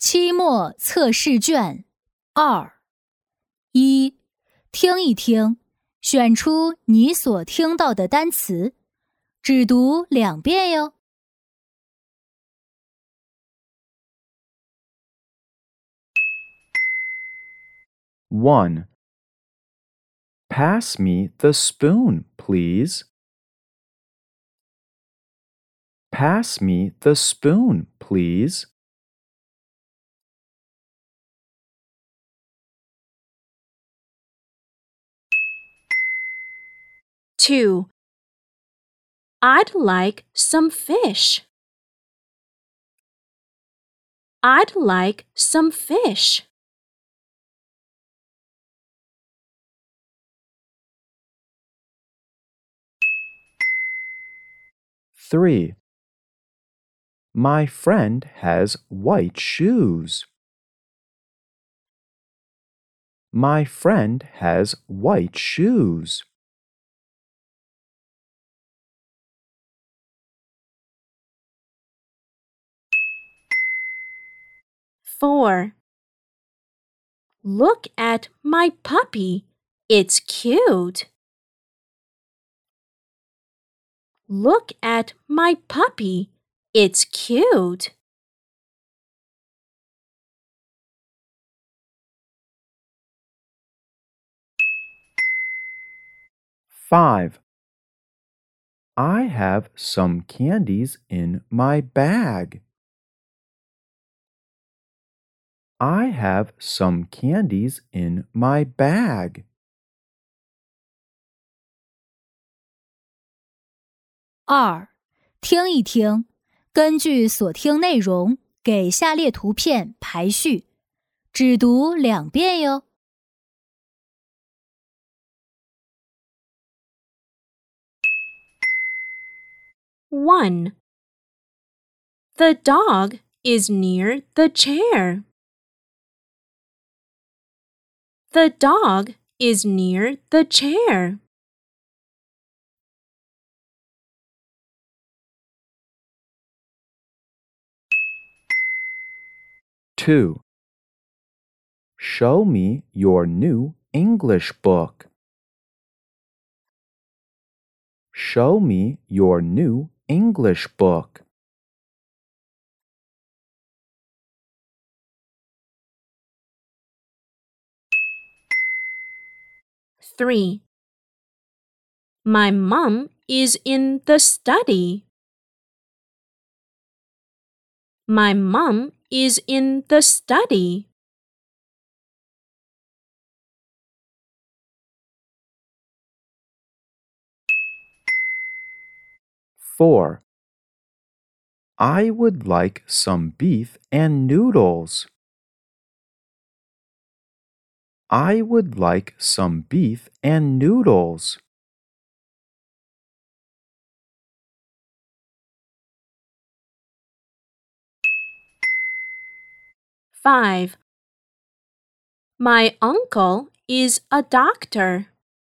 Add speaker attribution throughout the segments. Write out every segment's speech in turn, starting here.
Speaker 1: 期末测试卷2。1. 听一听，选出你所听到的单词，只读2遍哟。
Speaker 2: 1. Pass me the spoon, please. Pass me the spoon, please.
Speaker 3: 2. I'd like some fish. I'd like some fish.
Speaker 2: 3. My friend has white shoes. My friend has white shoes.
Speaker 3: 4. Look at my puppy. It's cute. Look at my puppy. It's cute.
Speaker 2: 5. I have some candies in my bag. I have some candies in my bag.
Speaker 1: 2. 听一听，根据所听内容给下列图片排序，只读2遍哟。
Speaker 3: 1. The dog is near the chair. The dog is near the chair.
Speaker 2: 2. Show me your new English book. Show me your new English book.
Speaker 3: 3. My mom is in the study. My mom is in the study.
Speaker 2: 4. I would like some beef and noodles. I would like some beef and noodles.
Speaker 3: 5. My uncle is a doctor.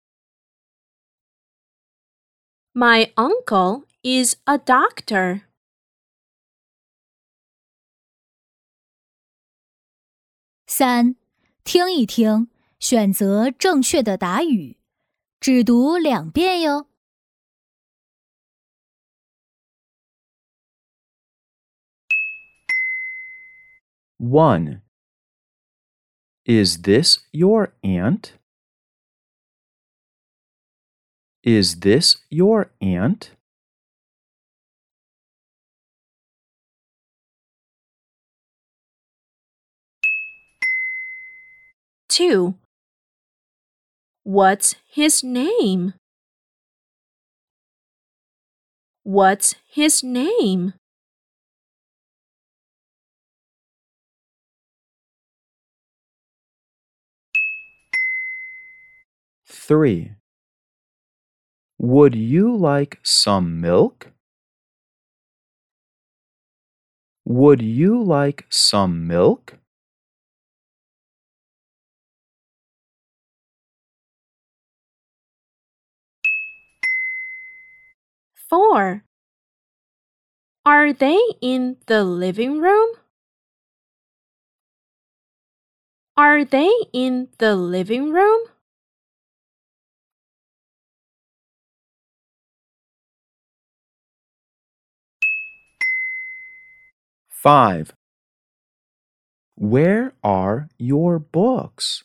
Speaker 3: My uncle is a doctor.
Speaker 1: 3. 听一听，选择正确的答语，只读2遍哟。
Speaker 2: 1. Is this your aunt? Is this your aunt?
Speaker 3: 2. What's his name? What's his name?
Speaker 2: 3. Would you like some milk? Would you like some milk?
Speaker 3: 4. Are they in the living room? Are they in the living room?
Speaker 2: Five. Where are your books?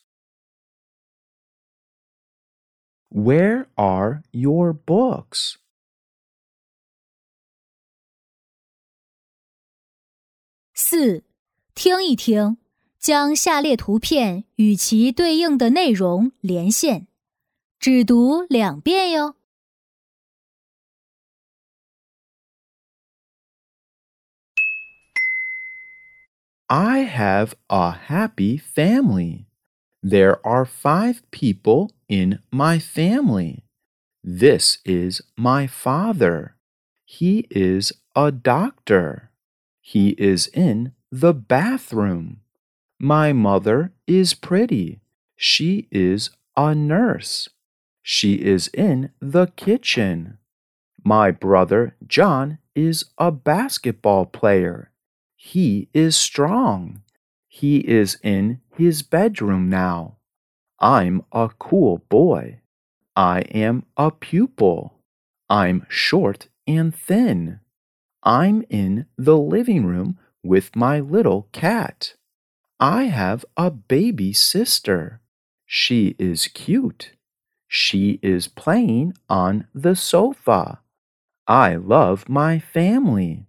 Speaker 2: Where are your books?
Speaker 1: 4. 听一听，将下列图片与其对应的内容连线，只读2遍哟。
Speaker 2: I have a happy family. There are 5 people in my family. This is my father. He is a doctor. He is in the bathroom. My mother is pretty. She is a nurse. She is in the kitchen. My brother John is a basketball player. He is strong. He is in his bedroom now. I'm a cool boy. I am a pupil. I'm short and thin. I'm in the living room with my little cat. I have a baby sister. She is cute. She is playing on the sofa. I love my family.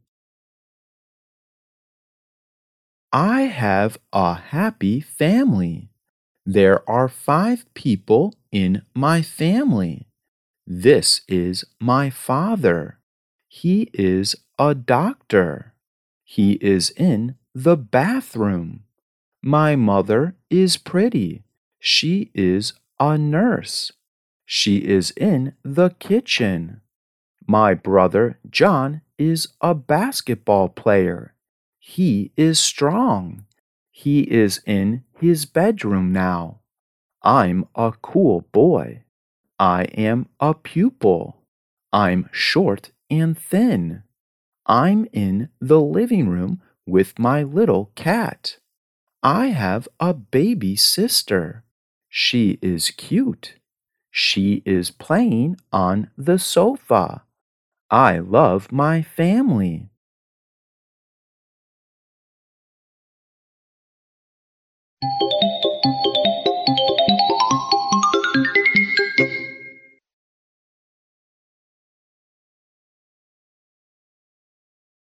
Speaker 2: I have a happy family. There are 5 people in my family. This is my father. He is a doctor. He is in the bathroom. My mother is pretty. She is a nurse. She is in the kitchen. My brother John is a basketball player. He is strong. He is in his bedroom now. I'm a cool boy. I am a pupil. I'm short and thin. I'm in the living room with my little cat. I have a baby sister. She is cute. She is playing on the sofa. I love my family.